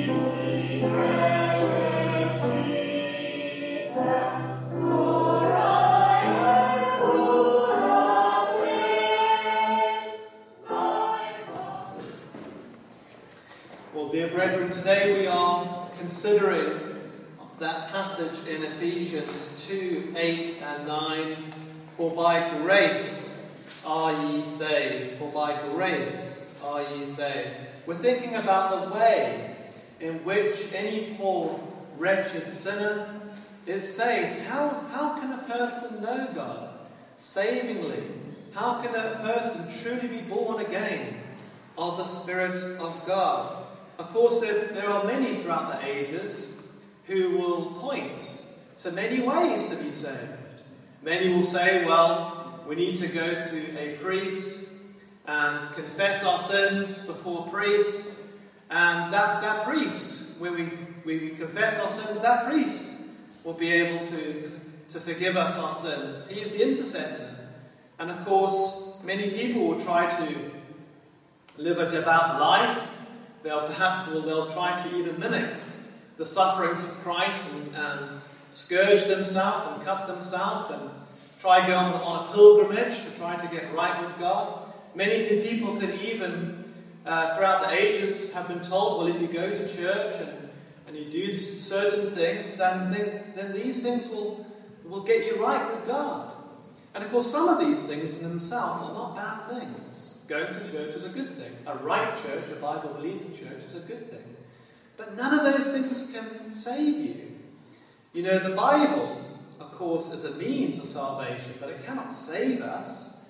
Well, dear brethren, today we are considering that passage in Ephesians 2, 8 and 9. For by grace are ye saved. For by grace are ye saved. We're thinking about the way in which any poor, wretched sinner is saved. How can a person know God savingly? How can a person truly be born again of the Spirit of God? Of course, there are many throughout the ages who will point to many ways to be saved. Many will say, well, we need to go to a priest and confess our sins before a priest. And that priest, when we confess our sins, that priest will be able to forgive us our sins. He is the intercessor. And of course, many people will try to live a devout life. They'll try to even mimic the sufferings of Christ and scourge themselves and cut themselves and try going on a pilgrimage to try to get right with God. Many people could even, throughout the ages, have been told, well, if you go to church and you do certain things, then these things will get you right with God. And of course, some of these things in themselves are not bad things. Going to church is a good thing. A right church, a Bible-believing church, is a good thing. But none of those things can save you. You know, the Bible, of course, is a means of salvation, but it cannot save us.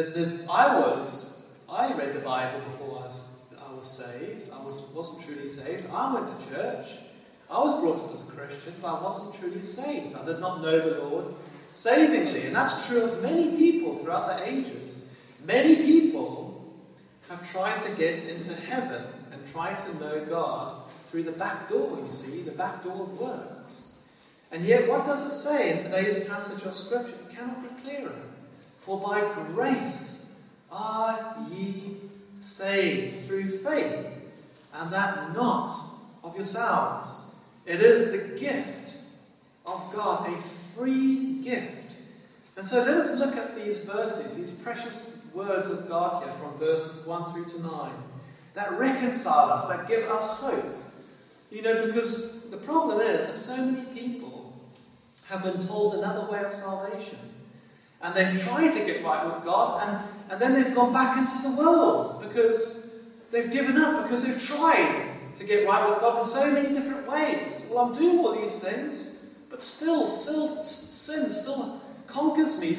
I read the Bible before I was saved. I wasn't truly saved. I went to church. I was brought up as a Christian, but I wasn't truly saved. I did not know the Lord savingly. And that's true of many people throughout the ages. Many people have tried to get into heaven and tried to know God through the back door, you see, the back door of works. And yet, what does it say in today's passage of Scripture? It cannot be clearer. For by grace are ye saved through faith, and that not of yourselves. It is the gift of God, a free gift. And so let us look at these verses, these precious words of God here from verses 1 through to 9, that reconcile us, that give us hope. You know, because the problem is that so many people have been told another way of salvation. And they've tried to get right with God, and then they've gone back into the world because they've given up, because they've tried to get right with God in so many different ways. Well, I'm doing all these things, but sin still conquers me.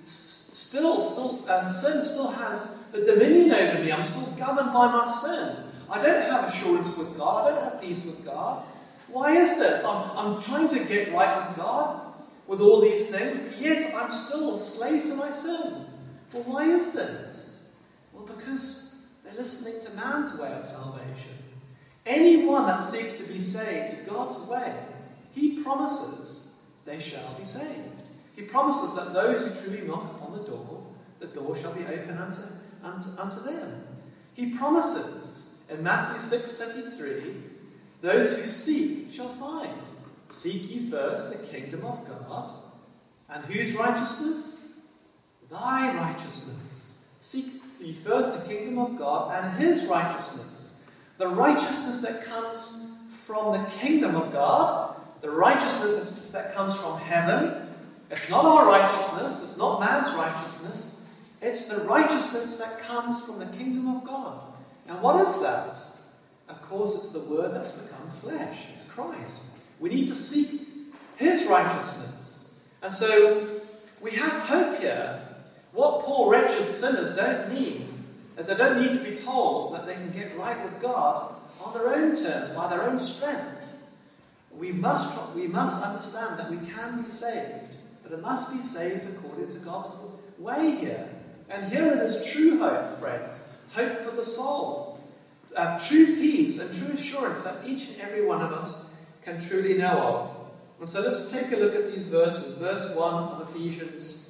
Sin still has the dominion over me. I'm still governed by my sin. I don't have assurance with God. I don't have peace with God. Why is this? I'm trying to get right with God with all these things, but yet I'm still a slave to my sin. Well, why is this? Well, because they're listening to man's way of salvation. Anyone that seeks to be saved God's way, he promises they shall be saved. He promises that those who truly knock upon the door shall be open unto them. He promises in Matthew 6:33, those who seek shall find. Seek ye first the kingdom of God. And whose righteousness? Thy righteousness. Seek ye first the kingdom of God and his righteousness. The righteousness that comes from the kingdom of God, the righteousness that comes from heaven. It's not our righteousness, it's not man's righteousness. It's the righteousness that comes from the kingdom of God. And what is that? Of course, it's the word that's become flesh. It's Christ. We need to seek his righteousness. And so we have hope here. What poor wretched sinners don't need is they don't need to be told that they can get right with God on their own terms, by their own strength. We must understand that we can be saved, but it must be saved according to God's way here. And herein is true hope, friends. Hope for the soul. True peace and true assurance that each and every one of us can truly know of. And so let's take a look at these verses. Verse 1 of Ephesians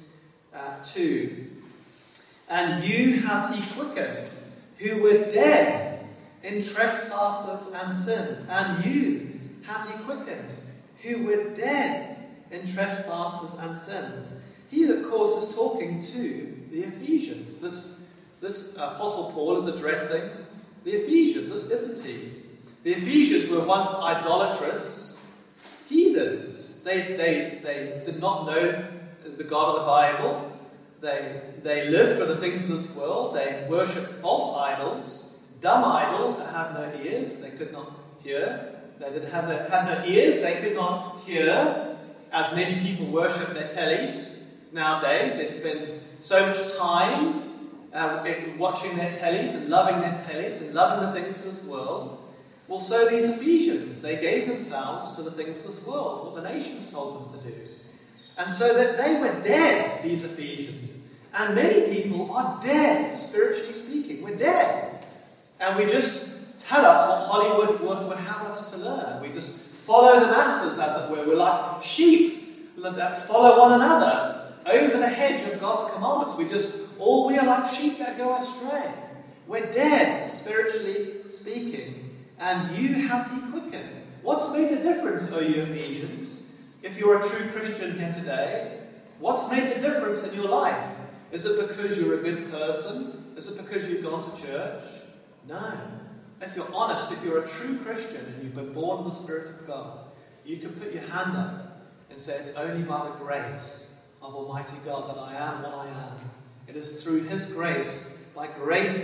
2. And you hath he quickened, who were dead in trespasses and sins, and you hath he quickened, who were dead in trespasses and sins. He, of course, is talking to the Ephesians. This Apostle Paul is addressing the Ephesians, isn't he? The Ephesians were once idolatrous heathens. They did not know the God of the Bible. They lived for the things of this world. They worshipped false idols, dumb idols that have no ears. They could not hear. They had no ears. They could not hear, as many people worship their tellies nowadays. They spend so much time watching their tellies and loving their tellies and loving the things of this world. Well, so these Ephesians, they gave themselves to the things of this world, what the nations told them to do. And so that they were dead, these Ephesians. And many people are dead, spiritually speaking. We're dead. And we just tell us what Hollywood would have us to learn. We just follow the masses, as it were. We're like sheep that follow one another over the hedge of God's commandments. We are like sheep that go astray. We're dead, spiritually speaking, and you hath he quickened. What's made the difference, O you Ephesians? If you're a true Christian here today, what's made the difference in your life? Is it because you're a good person? Is it because you've gone to church? No. If you're honest, if you're a true Christian and you've been born of the Spirit of God, you can put your hand up and say, it's only by the grace of Almighty God that I am what I am. It is through His grace, by grace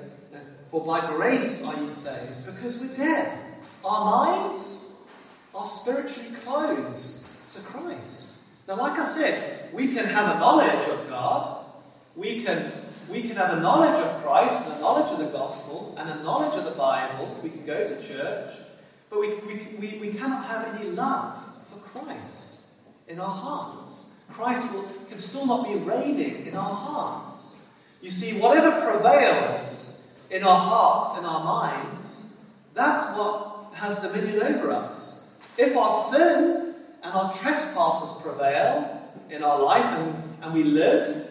for by grace are you saved, because we're dead. Our minds are spiritually closed to Christ. Now, like I said, we can have a knowledge of God. We can have a knowledge of Christ, and a knowledge of the gospel, and a knowledge of the Bible. We can go to church, but we cannot have any love for Christ in our hearts. Christ can still not be reigning in our hearts. You see, whatever prevails in our hearts, in our minds, that's what has dominion over us. If our sin and our trespasses prevail in our life, and we live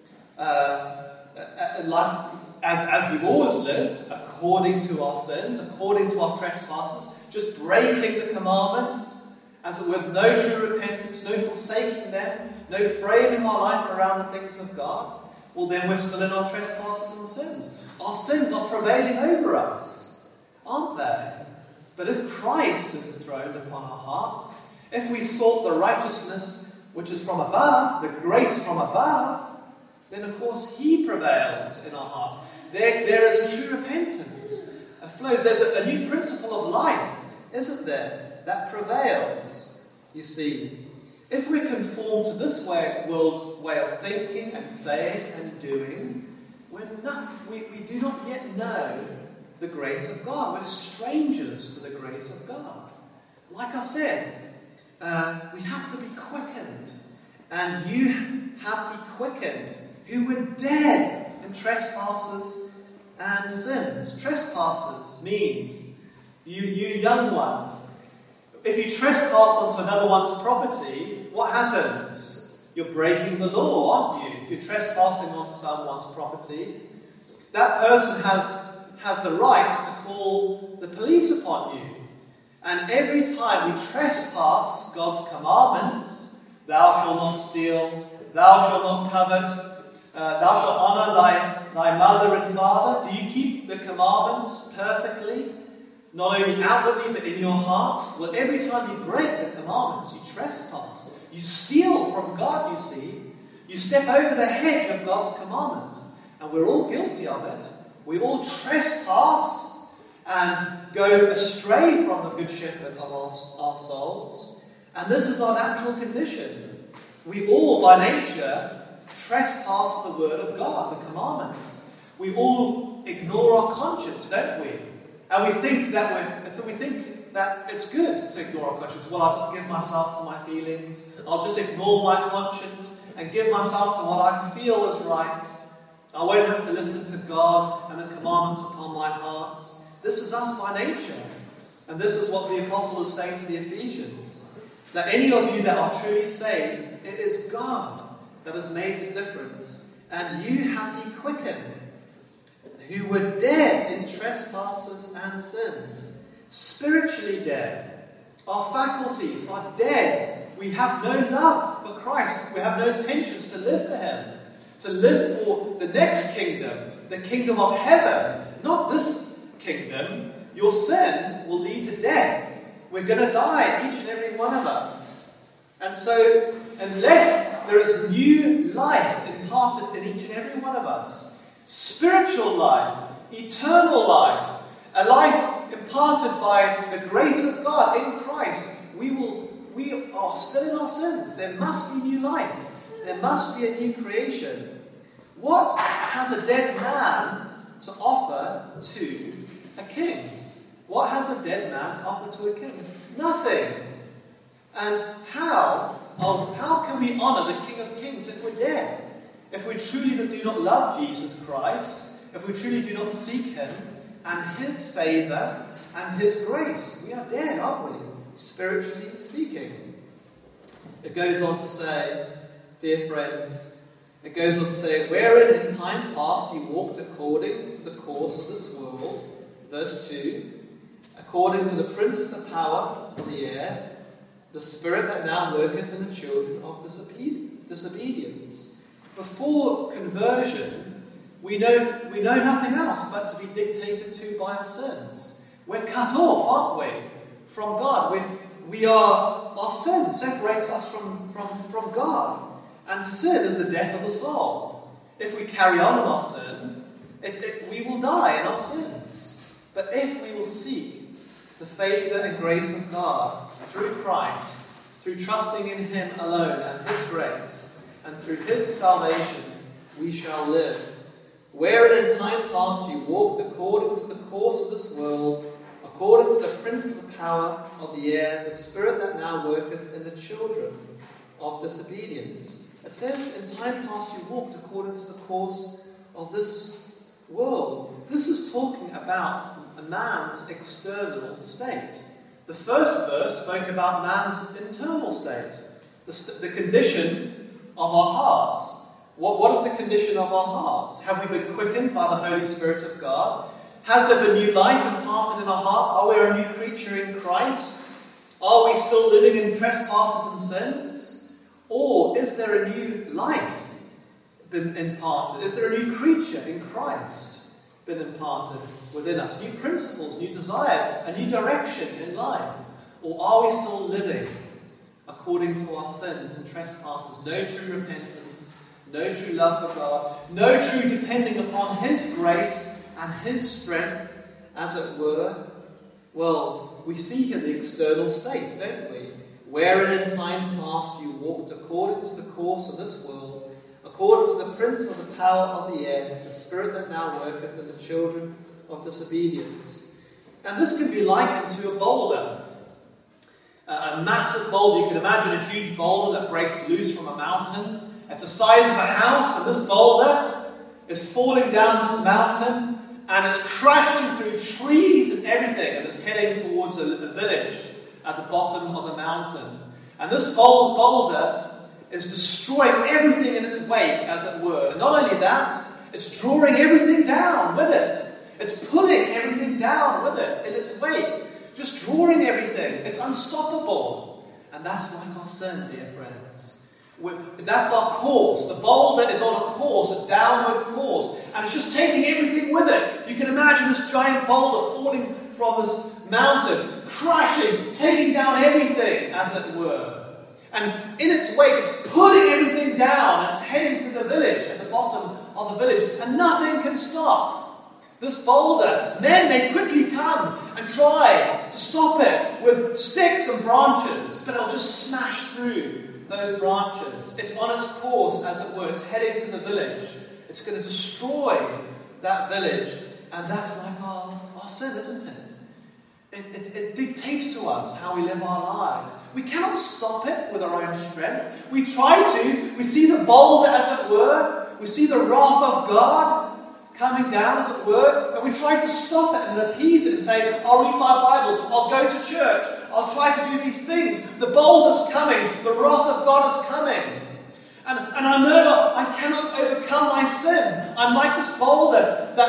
like as we've always lived, according to our sins, according to our trespasses, just breaking the commandments, as it were, no true repentance, no forsaking them, no framing our life around the things of God, well, then we're still in our trespasses and sins. Our sins are prevailing over us, aren't they? But if Christ is enthroned upon our hearts, if we sought the righteousness which is from above, the grace from above, then of course He prevails in our hearts. There is true repentance that flows. There's a new principle of life, isn't there, that prevails. You see, if we're conformed to this world's way of thinking and saying and doing, we do not yet know the grace of God. We're strangers to the grace of God. Like I said, we have to be quickened. And you hath he quickened, who were dead in trespasses and sins. Trespasses means, you young ones, if you trespass onto another one's property, what happens? You're breaking the law, aren't you? If you're trespassing onto someone's property, that person has the right to call the police upon you. And every time we trespass God's commandments, thou shalt not steal, thou shalt not covet, thou shalt honour thy mother and father. Do you keep the commandments perfectly? Not only outwardly, but in your heart? Well, every time you break the commandments, you trespass. You steal from God, you see. You step over the hedge of God's commandments. And we're all guilty of it. We all trespass and go astray from the good shepherd of our souls. And this is our natural condition. We all, by nature, trespass the word of God, the commandments. We all ignore our conscience, don't we? And we think that it's good to ignore our conscience. Well, I'll just give myself to my feelings. I'll just ignore my conscience and give myself to what I feel is right. I won't have to listen to God and the commandments upon my heart. This is us by nature. And this is what the apostle is saying to the Ephesians. That any of you that are truly saved, it is God that has made the difference. And you hath he quickened, who were dead in trespasses and sins, spiritually dead. Our faculties are dead. We have no love for Christ. We have no intentions to live for him, to live for the next kingdom, the kingdom of heaven, not this kingdom. Your sin will lead to death. We're going to die, each and every one of us. And so, unless there is new life imparted in each and every one of us, spiritual life, eternal life, a life imparted by the grace of God in Christ, we are still in our sins. There must be new life. There must be a new creation. What has a dead man to offer to a king? What has a dead man to offer to a king? Nothing. And how can we honour the King of Kings if we're dead? If we truly do not love Jesus Christ, if we truly do not seek him and his favour and his grace, we are dead, aren't we? Spiritually speaking. It goes on to say, dear friends, it goes on to say, wherein in time past you walked according to the course of this world, verse 2, according to the prince of the power of the air, the spirit that now worketh in the children of disobedience. Before conversion, we know nothing else but to be dictated to by our sins. We're cut off, aren't we, from God? Our sin separates us from God. And sin is the death of the soul. If we carry on in our sin, we will die in our sins. But if we will seek the favour and grace of God through Christ, through trusting in him alone and his grace, and through his salvation, we shall live. Wherein in time past you walked according to the course of this world, according to the prince of the power of the air, the spirit that now worketh in the children of disobedience. It says, in time past you walked according to the course of this world. This is talking about a man's external state. The first verse spoke about man's internal state, the condition of our hearts. What is the condition of our hearts? Have we been quickened by the Holy Spirit of God? Has there been new life imparted in our heart? Are we a new creature in Christ? Are we still living in trespasses and sins? Or is there a new life been imparted? Is there a new creature in Christ been imparted within us? New principles, new desires, a new direction in life? Or are we still living according to our sins and trespasses? No true repentance, no true love for God, no true depending upon his grace and his strength, as it were. Well, we see here the external state, don't we? Wherein in time past you walked according to the course of this world, according to the prince of the power of the air, the spirit that now worketh in the children of disobedience. And this can be likened to a boulder. A massive boulder. You can imagine a huge boulder that breaks loose from a mountain. It's the size of a house, and this boulder is falling down this mountain, and it's crashing through trees and everything, and it's heading towards a village at the bottom of the mountain. And this boulder is destroying everything in its wake, as it were. And not only that, it's drawing everything down with it. It's pulling everything down with it in its wake. Just drawing everything. It's unstoppable. And that's like our sin, dear friends. That's our course. The boulder is on a course, a downward course. And it's just taking everything with it. You can imagine this giant boulder falling from this mountain, crashing, taking down everything, as it were. And in its wake, it's pulling everything down. And it's heading to the village, at the bottom of the village. And nothing can stop this boulder. Men may quickly come and try to stop it with sticks and branches, but it'll just smash through those branches. It's on its course, as it were. It's heading to the village. It's going to destroy that village. And that's like our sin, isn't it? It dictates to us how we live our lives. We cannot stop it with our own strength. We try to. We see the boulder, as it were. We see the wrath of God coming down, as it were. And we try to stop it and appease it and say, I'll read my Bible. I'll go to church. I'll try to do these things. The boulder's coming. The wrath of God is coming. And I know I cannot overcome my sin. I'm like this boulder that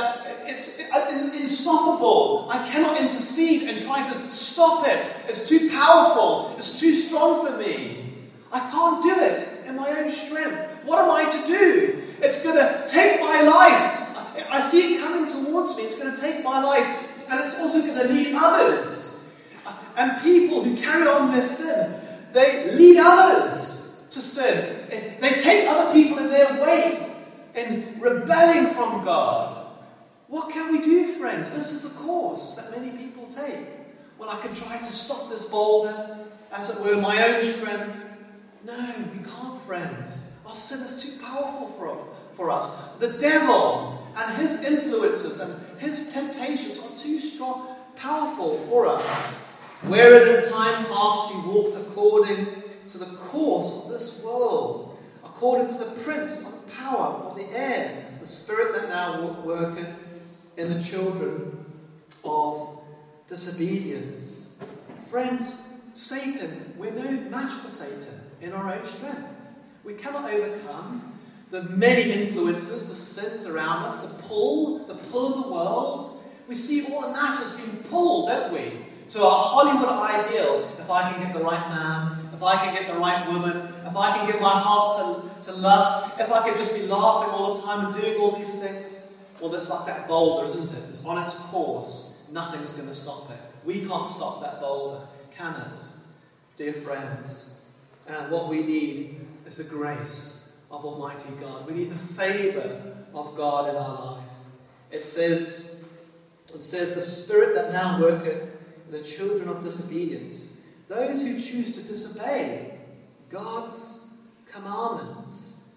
it's unstoppable. I cannot intercede and try to stop it. It's too powerful. It's too strong for me. I can't do it in my own strength. What am I to do? It's going to take my life. I see it coming towards me. It's going to take my life. And it's also going to lead others. And people who carry on their sin, they lead others to sin. They take other people in their wake in rebelling from God. What can we do, friends? This is the course that many people take. Well, I can try to stop this boulder, as it were, my own strength. No, we can't, friends. Our sin is too powerful for us. The devil and his influences and his temptations are too strong, powerful for us. Wherein in time past you walked according to the course of this world, according to the prince of the power of the air, the spirit that now worketh in the children of disobedience. Friends, Satan, we're no match for Satan in our own strength. We cannot overcome the many influences, the sins around us, the pull of the world. We see all the masses being pulled, don't we, to our Hollywood ideal. If I can get the right man, if I can get the right woman, if I can get my heart to lust, if I can just be laughing all the time and doing all these things. Well, that's like that boulder, isn't it? It's on its course. Nothing's going to stop it. We can't stop that boulder, can it? Dear friends, and what we need is the grace of Almighty God. We need the favour of God in our life. It says, the Spirit that now worketh in the children of disobedience, those who choose to disobey God's commandments.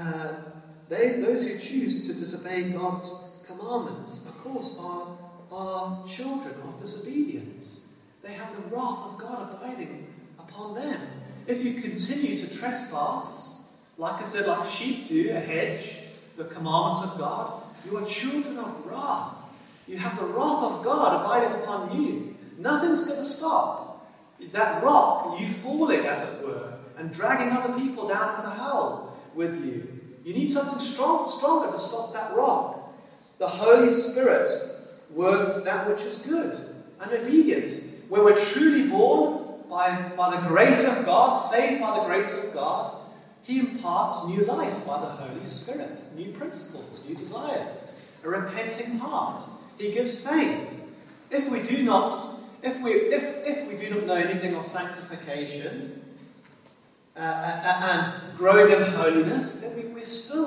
Those who choose to disobey God's commandments, of course, are children of disobedience. They have the wrath of God abiding upon them. If you continue to trespass, like I said, like sheep do, a hedge, the commandments of God, you are children of wrath. You have the wrath of God abiding upon you. Nothing's going to stop that rock, you falling, as it were, and dragging other people down into hell with you. You need something stronger to stop that rock. The Holy Spirit works that which is good and obedience. Where we're truly born by the grace of God, saved by the grace of God, He imparts new life by the Holy Spirit, new principles, new desires, a repenting heart. He gives faith. If we do not know anything of sanctification and growing in holiness, then we're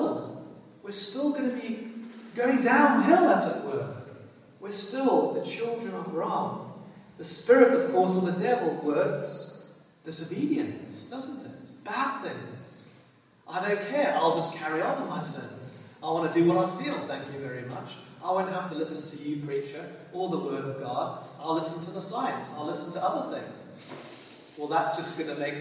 still going to be going downhill, as it were. We're still the children of wrath. The spirit, of course, of the devil works disobedience, doesn't it? Bad things. I don't care. I'll just carry on in my sins. I want to do what I feel, thank you very much. I won't have to listen to you, preacher, or the Word of God. I'll listen to the science. I'll listen to other things. Well, that's just going to make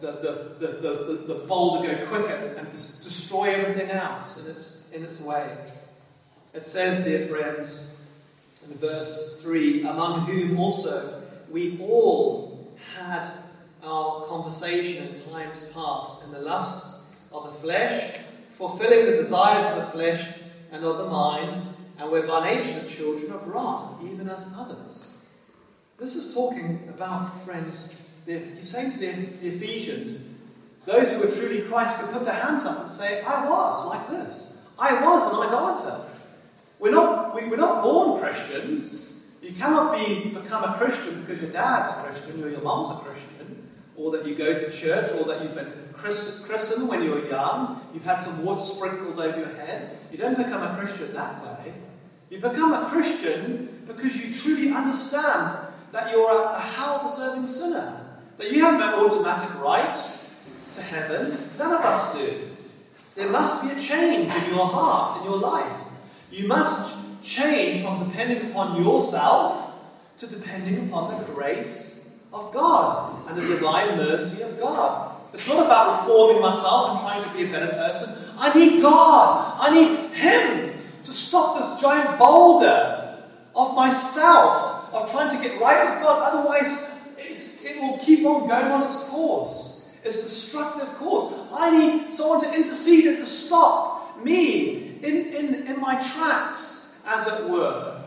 the boulder go quicker and destroy everything else in its way. It says, dear friends, in verse 3, among whom also we all had our conversation in times past, in the lusts of the flesh, fulfilling the desires of the flesh and of the mind, and we're by nature the children of wrath, even as others. This is talking about, friends, he's saying to the Ephesians, those who are truly Christ could put their hands up and say, I was like this. I was an idolater. We're not born Christians. You cannot become a Christian because your dad's a Christian or your mom's a Christian, or that you go to church, or that you've been christened when you were young, you've had some water sprinkled over your head. You don't become a Christian that way. You become a Christian because you truly understand that you're a hell-deserving sinner, that you have no automatic right to heaven. None of us do. There must be a change in your heart, in your life. You must change from depending upon yourself to depending upon the grace of God and the divine mercy of God. It's not about reforming myself and trying to be a better person. I need God. I need Him to stop this giant boulder of myself, of trying to get right with God. Otherwise, it will keep on going on its course, its destructive course. I need someone to intercede and to stop me in my tracks as it were,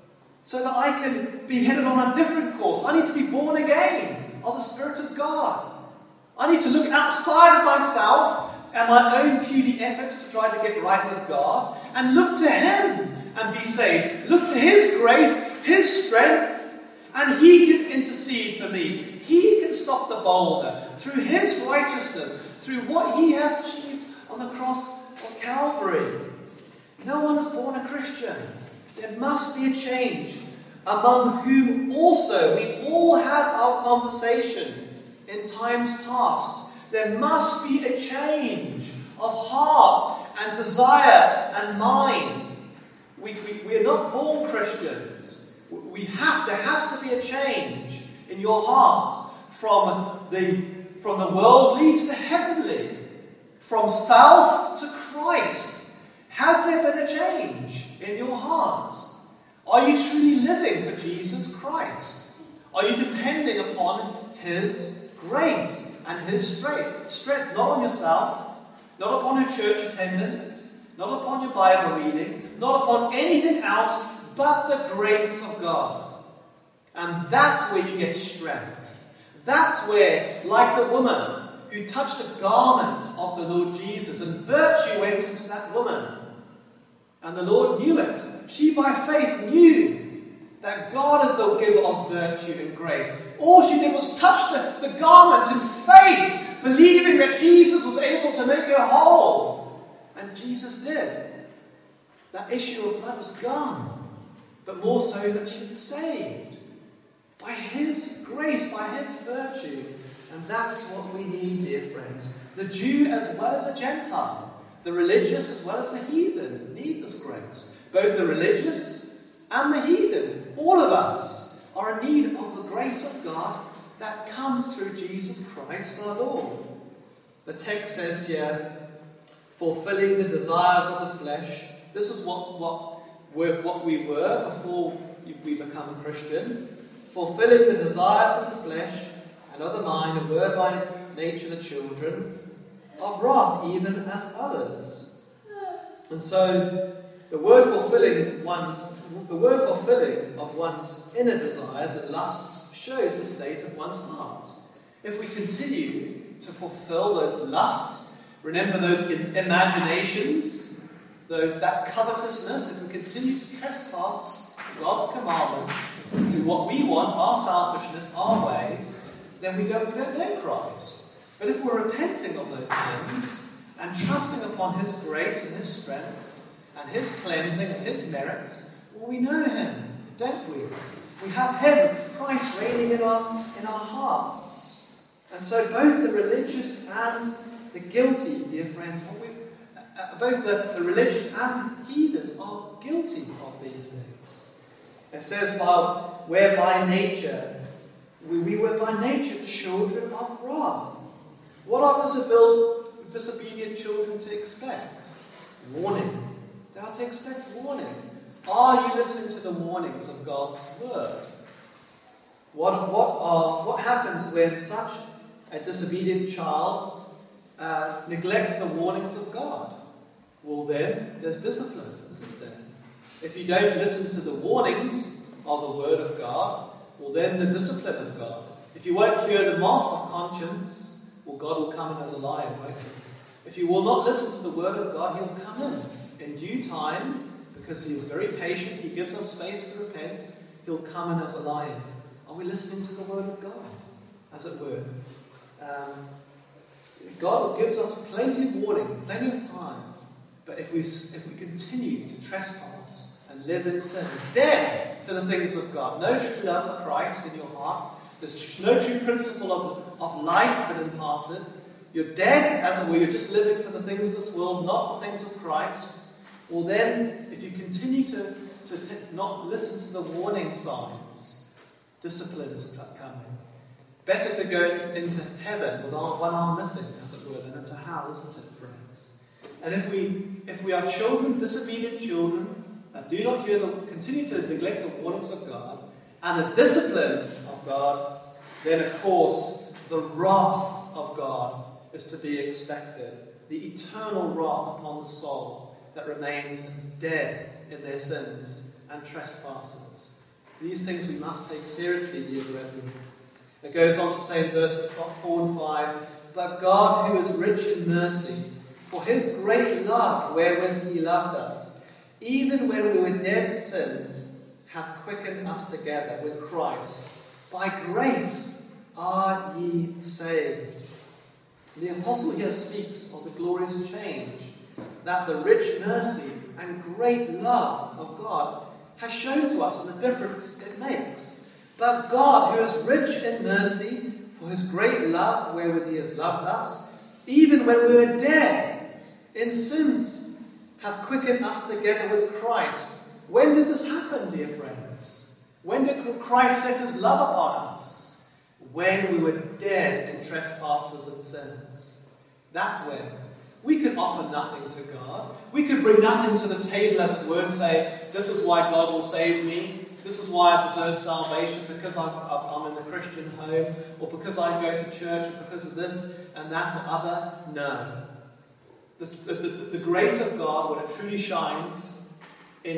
so that I can be headed on a different course. I need to be born again of the Spirit of God. I need to look outside of myself and my own puny efforts to try to get right with God, and look to Him and be saved. Look to His grace, His strength, and He can intercede for me. He can stop the boulder through His righteousness, through what He has achieved on the cross of Calvary. No one is born a Christian. There must be a change, among whom also we all had our conversation in times past. There must be a change of heart and desire and mind. We are not born Christians. There has to be a change in your heart from the worldly to the heavenly, from self to Christ. Has there been a change in your heart? Are you truly living for Jesus Christ? Are you depending upon His grace and His strength, not on yourself, not upon your church attendance, not upon your Bible reading, not upon anything else but the grace of God? And that's where you get strength. That's where, like the woman who touched the garment of the Lord Jesus, and virtue went into that woman, and the Lord knew it. She by faith knew that God is the giver of virtue and grace. All she did was touch the garment in faith, believing that Jesus was able to make her whole. And Jesus did. That issue of blood was gone. But more so that she was saved. By His grace, by His virtue. And that's what we need, dear friends. The Jew as well as the Gentile. The religious as well as the heathen need this grace. Both the religious and the heathen. All of us are in need of the grace of God that comes through Jesus Christ our Lord. The text says here, fulfilling the desires of the flesh. This is what we were before we become a Christian. Fulfilling the desires of the flesh and of the mind, and were by nature the children of wrath, even as others. And so the word fulfilling of one's inner desires and lusts shows the state of one's heart. If we continue to fulfill those lusts, remember those imaginations, that covetousness, if we continue to trespass God's commandments to what we want, our selfishness, our ways, then we don't know Christ. But if we're repenting of those sins and trusting upon His grace and His strength and His cleansing and His merits, well, we know Him, don't we? We have Him, Christ, reigning in our hearts. And so both the religious and the guilty, dear friends, both the religious and heathens are guilty of these things. It says, where by nature, we were by nature children of wrath. What are disobedient children to expect? Warning. They are to expect warning. Are you listening to the warnings of God's word? What happens when such a disobedient child neglects the warnings of God? Well, then there's discipline, isn't there? If you don't listen to the warnings of the word of God, well, then the discipline of God. If you won't hear the mouth of conscience, well, God will come in as a lion, won't He? If you will not listen to the word of God, He'll come in due time, because He is very patient. He gives us space to repent. He'll come in as a lion. Are we listening to the word of God, as it were? God gives us plenty of warning, plenty of time. But if we continue to trespass and live in sin, dead to the things of God, no true love for Christ in your heart, there's no true principle of life been imparted, you're dead, as it were, you're just living for the things of this world, not the things of Christ, well then, if you continue to not listen to the warning signs, discipline is coming. Better to go into heaven with one arm missing, as it were, than into hell, isn't it, friends? And if we are children, disobedient children, that do not continue to neglect the warnings of God and the discipline of God, then of course the wrath of God is to be expected. The eternal wrath upon the soul that remains dead in their sins and trespasses. These things we must take seriously, dear brethren. It goes on to say in verses 4 and 5, "But God, who is rich in mercy, for his great love wherewith he loved us, even when we were dead in sins, hath quickened us together with Christ. By grace are ye saved." The apostle here speaks of the glorious change that the rich mercy and great love of God has shown to us and the difference it makes. But God, who is rich in mercy, for his great love wherewith he has loved us, even when we were dead in sins, hath quickened us together with Christ. When did this happen, dear friends? When did Christ set his love upon us? When we were dead in trespasses and sins. That's when. We could offer nothing to God. We could bring nothing to the table, as it were, and say, this is why God will save me. This is why I deserve salvation, because I'm in a Christian home, or because I go to church, or because of this and that or other. No. The grace of God, when it truly shines in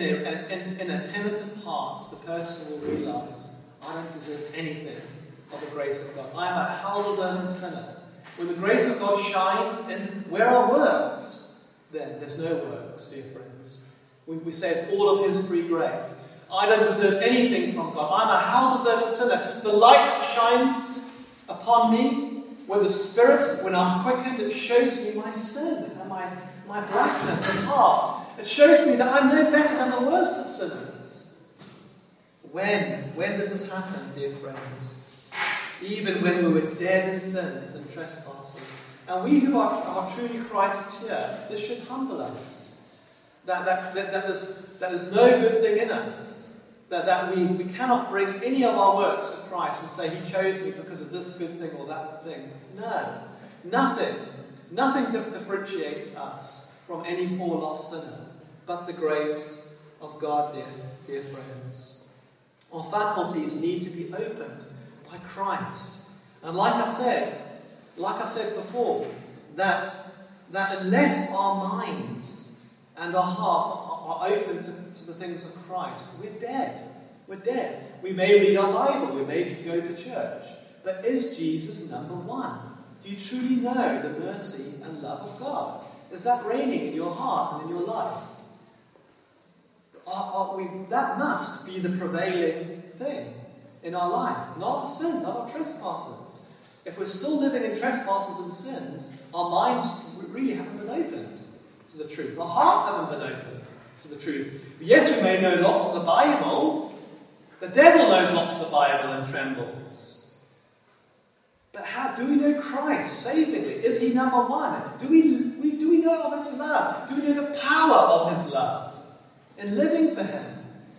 a penitent heart, the person will realize, I don't deserve anything of the grace of God. I am a hell-deserving sinner. When the grace of God shines in, where are works? Then there's no works, dear friends. We say it's all of his free grace. I don't deserve anything from God. I'm a hell-deserving sinner. The light that shines upon me, when the Spirit, when I'm quickened, it shows me my sin and my blackness of heart. It shows me that I'm no better than the worst of sinners. When did this happen, dear friends? Even when we were dead in sins and trespasses. And we who are truly Christ's here, this should humble us. That there's no good thing in us. That we cannot bring any of our works to Christ and say, he chose me because of this good thing or that thing. No. Nothing. Nothing differentiates us from any poor lost sinner but the grace of God, dear friends. Our faculties need to be opened by Christ. And like I said before, that unless our minds and our hearts are open to the things of Christ, we're dead. We're dead. We may read our Bible, we may go to church, but is Jesus number one? Do you truly know the mercy and love of God? Is that reigning in your heart and in your life? That must be the prevailing thing in our life, not our sin, not our trespasses. If we're still living in trespasses and sins, our minds really haven't been opened to the truth. Our hearts haven't been opened to the truth. Yes, we may know lots of the Bible. The devil knows lots of the Bible and trembles. But how do we know Christ savingly? Is he number one? Do we know of his love? Do we know the power of his love in living for him?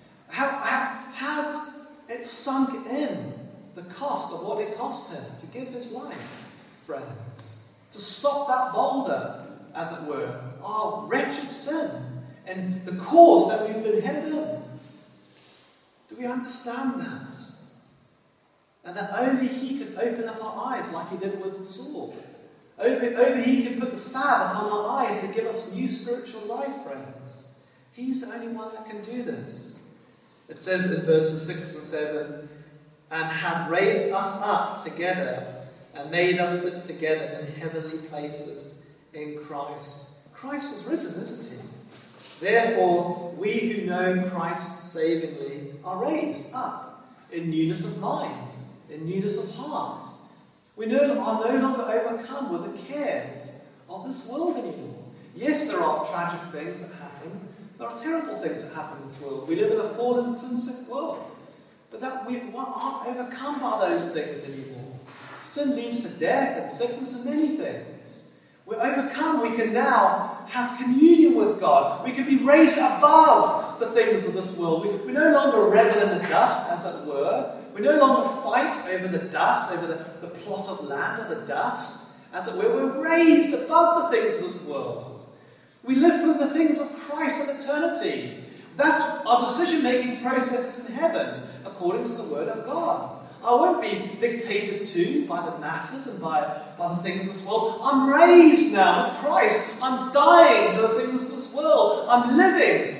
Has it sunk in the cost of what it cost him to give his life, friends? To stop that boulder, as it were, our wretched sin and the cause that we've been headed in. Do we understand that? And that only he could open up our eyes like he did with Saul. Only he could put the salve upon our eyes to give us new spiritual life, friends. He's the only one that can do this. It says in verses 6 and 7, and hath raised us up together and made us sit together in heavenly places in Christ. Christ is risen, isn't he? Therefore, we who know Christ savingly are raised up in newness of mind, in newness of heart. We are no longer overcome with the cares of this world anymore. Yes, there are tragic things that happen. There are terrible things that happen in this world. We live in a fallen, sin-sick world. But that we aren't overcome by those things anymore. Sin leads to death and sickness and many things. We're overcome. We can now have communion with God. We can be raised above the things of this world. We no longer revel in the dust, as it were. We no longer fight over the dust, over the plot of land or the dust, as it were. We're raised above the things of this world. We live for the things of Christ and eternity. That's our decision-making processes in heaven, according to the Word of God. I won't be dictated to by the masses and by the things of this world. I'm raised now with Christ. I'm dying to the things of this world. I'm living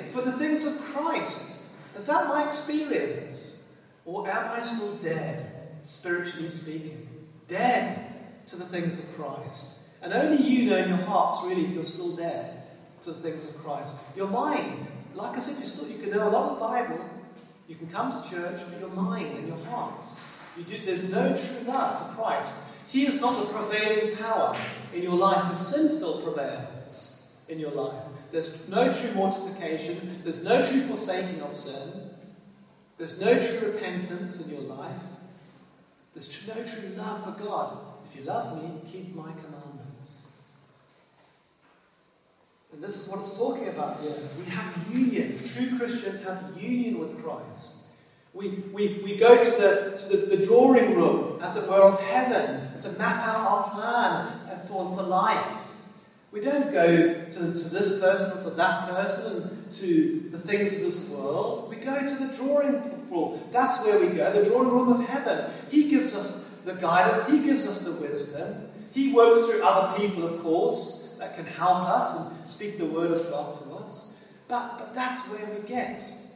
for the things of Christ. Is that my experience? Or am I still dead, spiritually speaking? Dead to the things of Christ. And only you know in your hearts, really, if you're still dead to the things of Christ. Your mind, like I said, you can know a lot of the Bible, you can come to church, but your mind and your heart, there's no true love for Christ. He is not the prevailing power in your life if sin still prevails in your life. There's no true mortification. There's no true forsaking of sin. There's no true repentance in your life. There's no true love for God. If you love me, keep my commandments. And this is what it's talking about here. We have union. True Christians have union with Christ. We go to the drawing room, as it were, of heaven to map out our plan for life. We don't go to this person or to that person and to the things of this world. We go to the drawing room. That's where we go, the drawing room of heaven. He gives us the guidance. He gives us the wisdom. He works through other people, of course, that can help us and speak the word of God to us. But that's where we get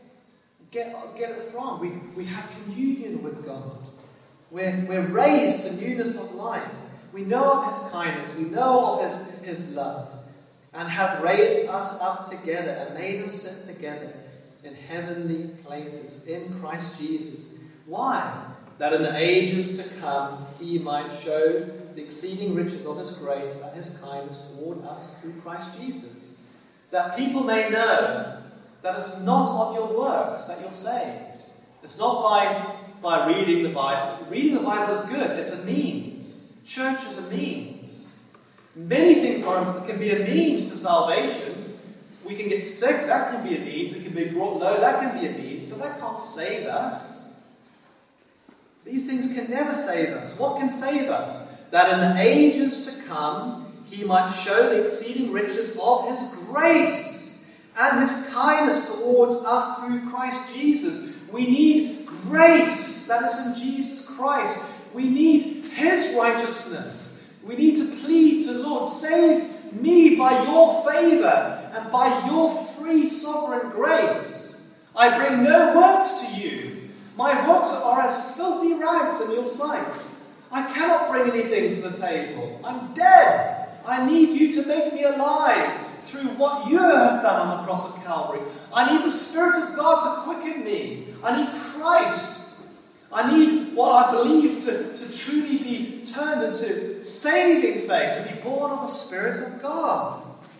it from. We have communion with God. We're raised to newness of life. We know of his kindness. We know of his love. And hath raised us up together and made us sit together in heavenly places in Christ Jesus. Why? That in the ages to come he might show the exceeding riches of his grace and his kindness toward us through Christ Jesus. That people may know that it's not of your works that you're saved. It's not by reading the Bible. Reading the Bible is good. It's a means. Church is a means. Many things can be a means to salvation. We can get sick. That can be a means. We can be brought low. That can be a means. But that can't save us. These things can never save us. What can save us? That in the ages to come he might show the exceeding riches of his grace and his kindness towards us through Christ Jesus. We need grace that is in Jesus Christ. We need his righteousness. We need to plead to the Lord, save me by your favour and by your free sovereign grace. I bring no works to you. My works are as filthy rags in your sight. I cannot bring anything to the table. I'm dead. I need you to make me alive through what you have done on the cross of Calvary. I need the Spirit of God to quicken me. I need Christ. I need what I believe to truly be turned into saving faith, to be born of the Spirit of God.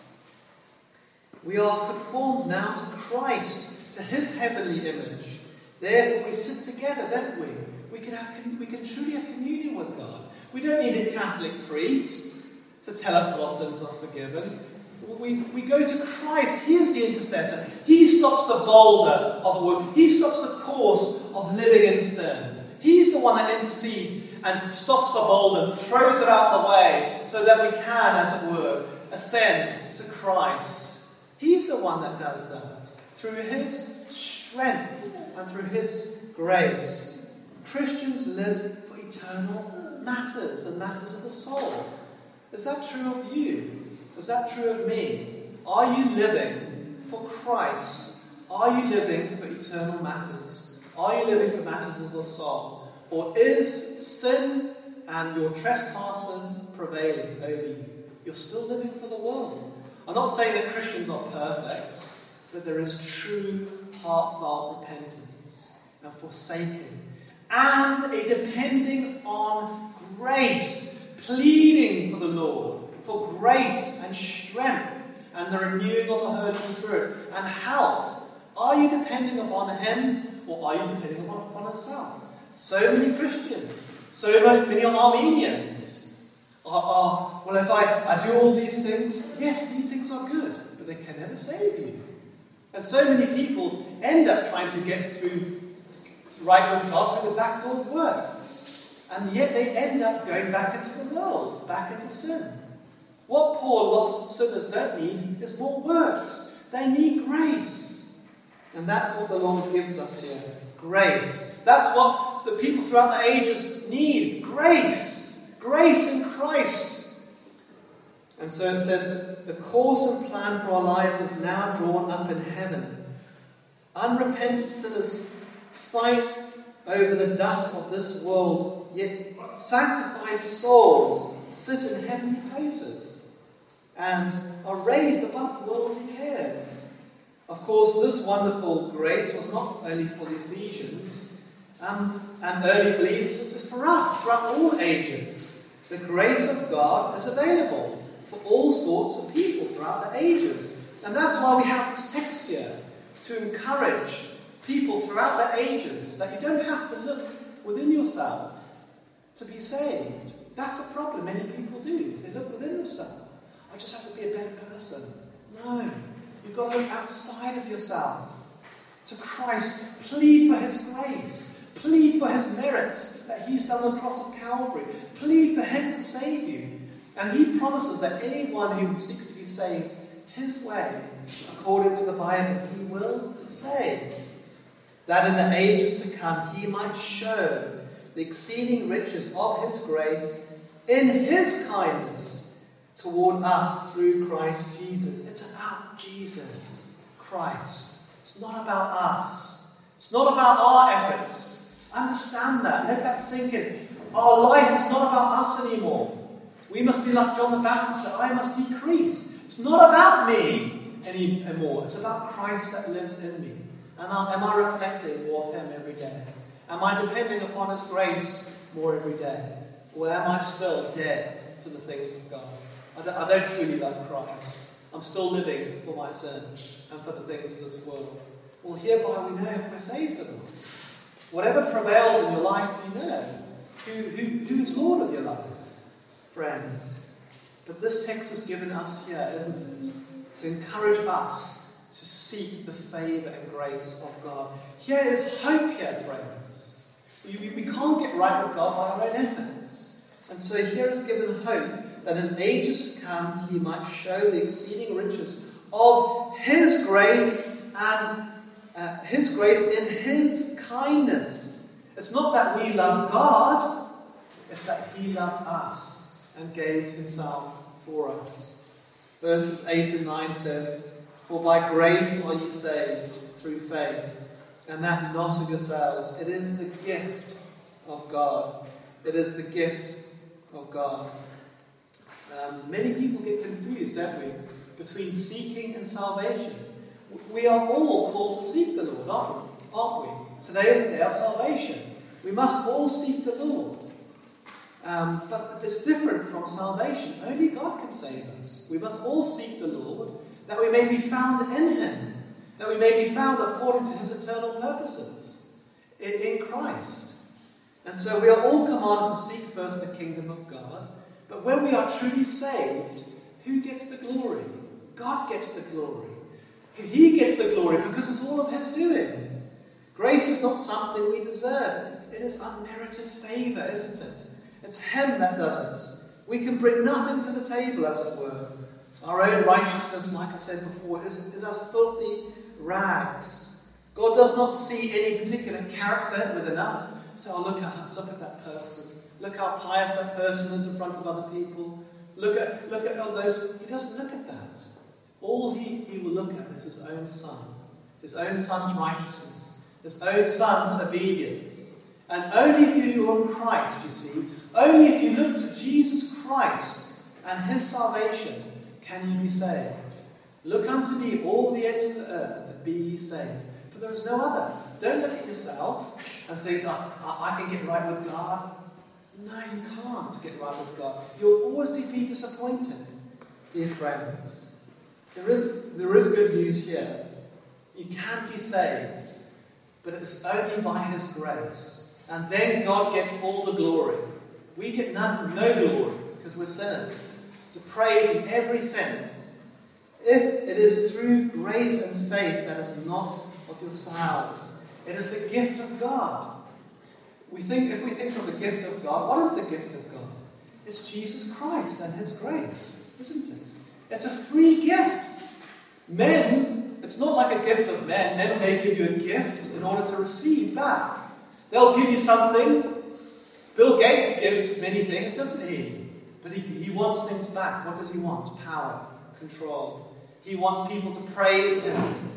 We are conformed now to Christ, to his heavenly image. Therefore we sit together, don't we? We can truly have communion with God. We don't need a Catholic priest to tell us that our sins are forgiven. We go to Christ. He is the intercessor. He stops the boulder of the world. He stops the course of living in sin. He's the one that intercedes and stops the boulder, throws it out the way so that we can, as it were, ascend to Christ. He's the one that does that through his strength and through his grace. Christians live for eternal matters, the matters of the soul. Is that true of you? Is that true of me? Are you living for Christ? Are you living for eternal matters? Are you living for matters of the soul? Or is sin and your trespasses prevailing over you? You're still living for the world. I'm not saying that Christians are perfect, but there is true heartfelt repentance and forsaking and a depending on grace, pleading for the Lord, for grace and strength and the renewing of the Holy Spirit and help. Are you depending upon him or are you depending upon yourself? So many Christians, so many Armenians are well, if I do all these things, yes, these things are good, but they can never save you. And so many people end up trying to get through right with God through the back door of works. And yet they end up going back into the world, back into sin. What poor lost sinners don't need is more works. They need grace. And that's what the Lord gives us here. Grace. That's what the people throughout the ages need. Grace. Grace in Christ. And so it says that the course and plan for our lives is now drawn up in heaven, Unrepentant sinners fight over the dust of this world, yet sanctified souls sit in heavenly places and are raised above worldly cares. Of course, this wonderful grace was not only for the Ephesians and early believers, this is for us throughout all ages. The grace of God is available for all sorts of people throughout the ages. And that's why we have this text here, to encourage people throughout the ages that you don't have to look within yourself to be saved. That's the problem many people do, is they look within themselves. I just have to be a better person. No, you've got to look outside of yourself to Christ. Plead for his grace. Plead for his merits that he's done on the cross of Calvary. Plead for him to save you. And he promises that anyone who seeks to be saved his way, according to the Bible, he will save. That in the ages to come he might show the exceeding riches of his grace in his kindness toward us through Christ Jesus. It's about Jesus Christ. It's not about us. It's not about our efforts. Understand that. Let that sink in. Our life is not about us anymore. We must be like John the Baptist, that I must decrease. It's not about me anymore. It's about Christ that lives in me. And am I reflecting more of him every day? Am I depending upon his grace more every day? Or am I still dead to the things of God? I don't truly love Christ. I'm still living for my sin and for the things of this world. Well, hereby we know if we're saved or not. Whatever prevails in your life, you know who is Lord of your life, friends. But this text is given us here, isn't it? To encourage us to seek the favour and grace of God. Here is hope here, friends. We can't get right with God by our own efforts. And so here is given hope that in ages to come he might show the exceeding riches of his grace and his grace in his kindness. It's not that we love God, it's that he loved us and gave himself for us. Verses 8 and 9 says, "For by grace are ye saved through faith, and that not of yourselves. It is the gift of God." It is the gift of God. Many people get confused, don't we, between seeking and salvation. We are all called to seek the Lord, aren't we? Today is the day of salvation. We must all seek the Lord. But it's different from salvation. Only God can save us. We must all seek the Lord, that we may be found in him, that we may be found according to his eternal purposes in Christ. And so we are all commanded to seek first the kingdom of God. But when we are truly saved, who gets the glory? God gets the glory. He gets the glory because it's all of his doing. Grace is not something we deserve. It is unmerited favour, isn't it? It's him that does it. We can bring nothing to the table, as it were. Our own righteousness, like I said before, is as filthy rags. God does not see any particular character within us. So look at that person. Look how pious that person is in front of other people. Look at all those. He doesn't look at that. All he will look at is his own son. His own son's righteousness. His own son's obedience. And only if you are in Christ, you see, only if you look to Jesus Christ and his salvation can you be saved. Look unto me, all the ends of the earth, and be ye saved. For there is no other. Don't look at yourself and think, I can get right with God. No, you can't get right with God. You'll always be disappointed, dear friends. There is good news here. You can be saved, but it's only by his grace. And then God gets all the glory. We get no glory because we're sinners, depraved in every sense. If it is through grace and faith that is not of yourselves, it is the gift of God. If we think of the gift of God, what is the gift of God? It's Jesus Christ and his grace, isn't it? It's a free gift. It's not like a gift of men. Men may give you a gift in order to receive back. They'll give you something. Bill Gates gives many things, doesn't he? But he wants things back. What does he want? Power, control. He wants people to praise him.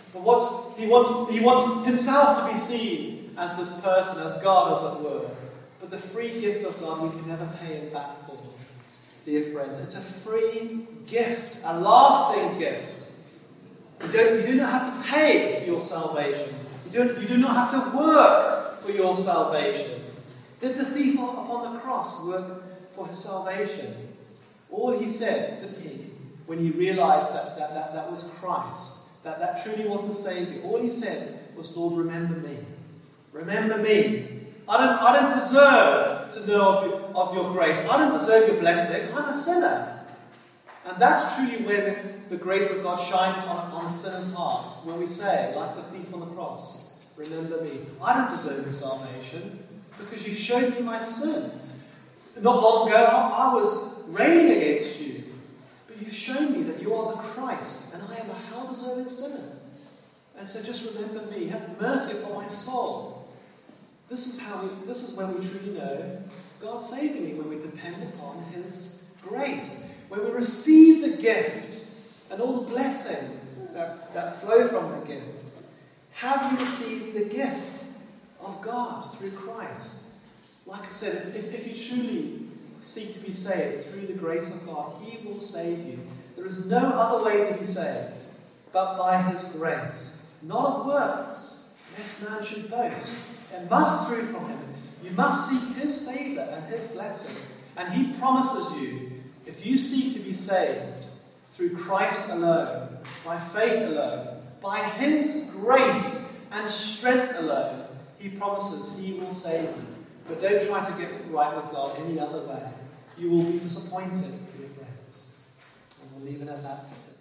But what he wants himself to be seen as this person, as God, as it were. But the free gift of God we can never pay him back for, dear friends. It's a free gift, a lasting gift. You do not have to pay for your salvation. You do not have to work for your salvation. Did the thief upon the cross work for his salvation? All he said, didn't he, when he realized that was Christ, that truly was the Saviour, all he said was, Lord, remember me. Remember me. I don't deserve to know of your grace. I don't deserve your blessing. I'm a sinner. And that's truly when the grace of God shines on a sinner's heart. When we say, like the thief on the cross, remember me. I don't deserve your salvation because you showed me my sin. Not long ago, I was railing against you. But you've shown me that you are the Christ and I am a hell-deserving sinner. And so just remember me. Have mercy upon my soul. This is when we truly know God's saving me, when we depend upon his grace. When we receive the gift and all the blessings that flow from the gift. Have you received the gift of God through Christ? Like I said, if you truly seek to be saved through the grace of God, he will save you. There is no other way to be saved but by his grace. Not of works, lest man should boast. It must through from him. You must seek his favour and his blessing. And he promises you, if you seek to be saved through Christ alone, by faith alone, by his grace and strength alone, he promises he will save you. But don't try to get right with God any other way. You will be disappointed, dear friends. And we'll leave it at that for today.